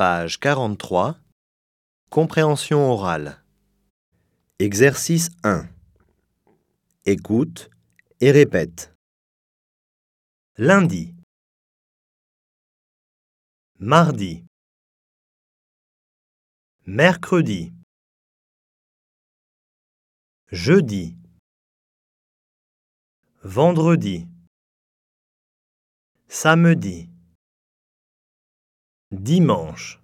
page 43, compréhension orale. Exercice 1. Écoute et répète. Lundi, mardi, mercredi, jeudi, vendredi, samedi, dimanche.